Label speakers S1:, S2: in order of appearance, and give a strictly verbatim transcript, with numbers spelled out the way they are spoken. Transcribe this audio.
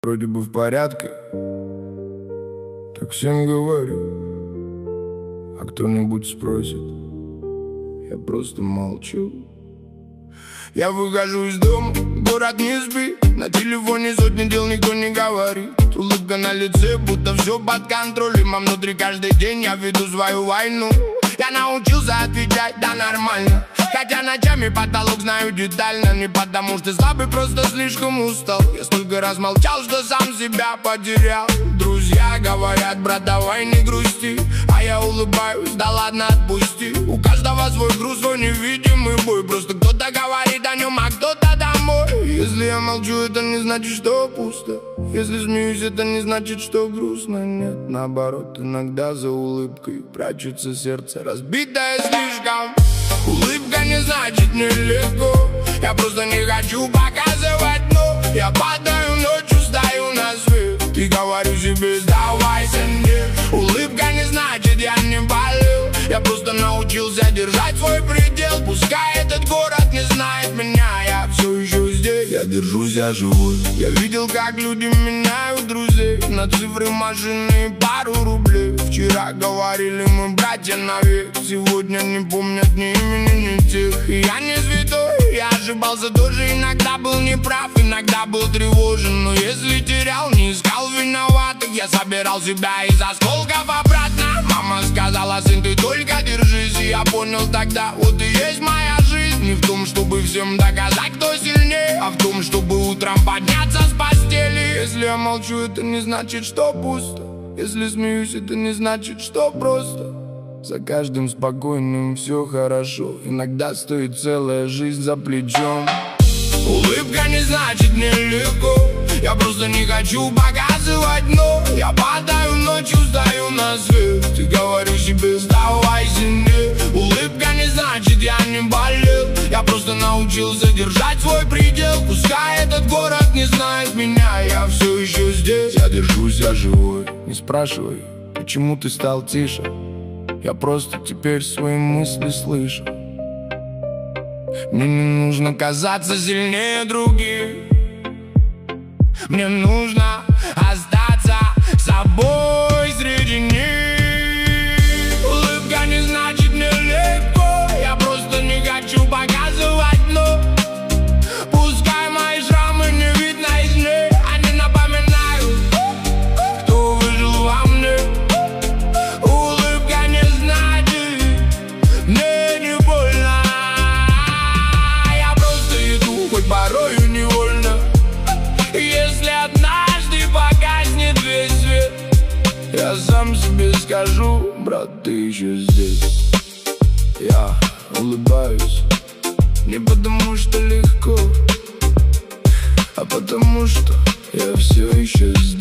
S1: Вроде бы в порядке, так всем говорю. А кто-нибудь спросит, я просто молчу. Я выхожу из дома, город не спит. На телефоне сотни дел, никто не говорит. Улыбка на лице, будто все под контролем. А внутри каждый день я веду свою войну. Я научился отвечать, да нормально. Хотя ночами потолок знаю детально. Не потому что слабый, просто слишком устал. Я столько раз молчал, что сам себя потерял. Друзья говорят, брат, давай не грусти. А я улыбаюсь, да ладно, отпусти. У каждого свой груз, свой невидимый бой. Просто кто-то говорит о нем, а кто-то домой. Если я молчу, это не значит, что пусто. Если смеюсь, это не значит, что грустно. Нет, наоборот, иногда за улыбкой прячется сердце, разбитое слишком. Улыбка не значит нелегко. Я просто не хочу показывать дно. Я падаю ночью, стою на свет и говорю себе, сдавайся мне. Улыбка не значит, я не болел. Я просто научился держать свой предел. Пускай этот город не знает меня, я все еще здесь. Я держусь, я живой. Я видел, как люди меняют друзей на цифры, машины и пару рублей. Вчера говорили мы братья навек. Сегодня не помнят ни имени, ни тех. И я не святой, я ошибался тоже. Иногда был неправ, иногда был тревожен. Но если терял, не искал виноватых. Я собирал себя из осколков обратно. Мама сказала, сын, ты только держись. И я понял тогда, вот и есть моя жизнь. Не в том, чтобы всем доказать, кто сильнее, а в том, чтобы утром подняться с постели. Если я молчу, это не значит, что пусто. Если смеюсь, это не значит, что просто. За каждым спокойным все хорошо. Иногда стоит целая жизнь за плечом. Улыбка не значит нелегко. Я просто не хочу показывать дно. Я падаю ночью, стою на свет и говорю себе, сдавайся мне. Улыбка не значит, я не болел. Я просто научился держать свой предел. Пускай этот город не знает меня, я все еще здесь. Я держусь, я живой. Не спрашивай, почему ты стал тише. Я просто теперь свои мысли слышу. Мне не нужно казаться сильнее других. Мне нужно остаться собой среди них. Улыбка не значит нелегко. Я просто не хочу показывать дно. Пускай мои шрамы не видно из ней. Они напоминают, кто выжил во мне. Улыбка не значит, мне не больно. Я просто иду, хоть порою невольно. Если однажды погаснет весь свет, я сам себе скажу, брат, ты еще здесь. Я улыбаюсь не потому что легко, а потому что я все еще здесь.